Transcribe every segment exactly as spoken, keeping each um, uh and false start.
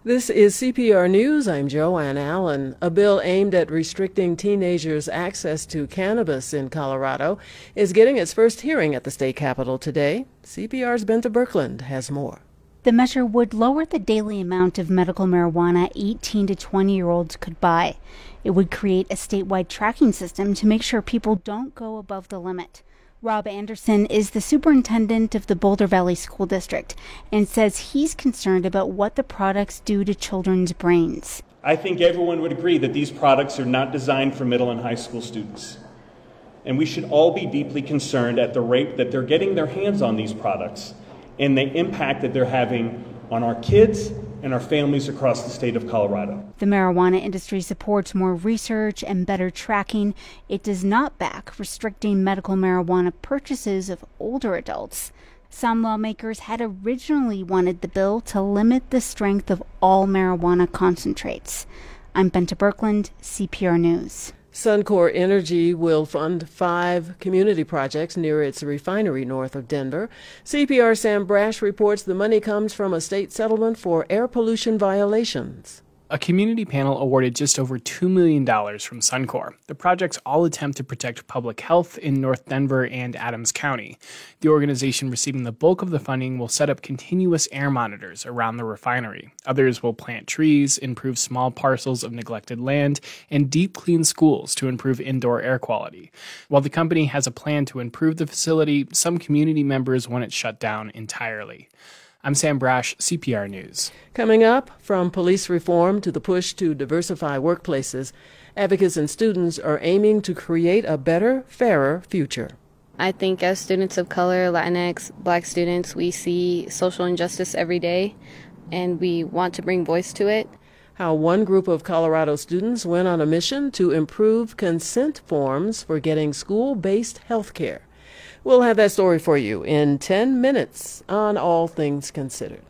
This is C P R News. I'm Joanne Allen. A bill aimed at restricting teenagers' access to cannabis in Colorado is getting its first hearing at the state capitol today. C P R's Benta Birkeland has more. The measure would lower the daily amount of medical marijuana eighteen to twenty-year-olds could buy. It would create a statewide tracking system to make sure people don't go above the limit. Rob Anderson is the superintendent of the Boulder Valley School District and says he's concerned about what the products do to children's brains. I think everyone would agree that these products are not designed for middle and high school students. And we should all be deeply concerned at the rate that they're getting their hands on these products and the impact that they're having on our kids and our families across the state of Colorado. The marijuana industry supports more research and better tracking. It does not back restricting medical marijuana purchases of older adults. Some lawmakers had originally wanted the bill to limit the strength of all marijuana concentrates. I'm Benta Birkeland, C P R News. Suncor Energy will fund five community projects near its refinery north of Denver. C P R Sam Brash reports the money comes from a state settlement for air pollution violations. A community panel awarded just over two million dollars from Suncor. The projects all attempt to protect public health in North Denver and Adams County. The organization receiving the bulk of the funding will set up continuous air monitors around the refinery. Others will plant trees, improve small parcels of neglected land, and deep clean schools to improve indoor air quality. While the company has a plan to improve the facility, some community members want it shut down entirely. I'm Sam Brash, C P R News. Coming up, from police reform to the push to diversify workplaces, advocates and students are aiming to create a better, fairer future. I think as students of color, Latinx, Black students, we see social injustice every day, and we want to bring voice to it. How one group of Colorado students went on a mission to improve consent forms for getting school-based health care. We'll have that story for you in ten minutes on All Things Considered.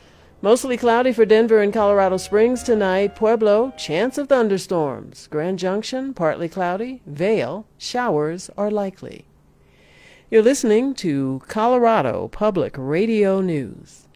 Mostly cloudy for Denver and Colorado Springs tonight. Pueblo, chance of thunderstorms. Grand Junction, partly cloudy. Vail, showers are likely. You're listening to Colorado Public Radio News.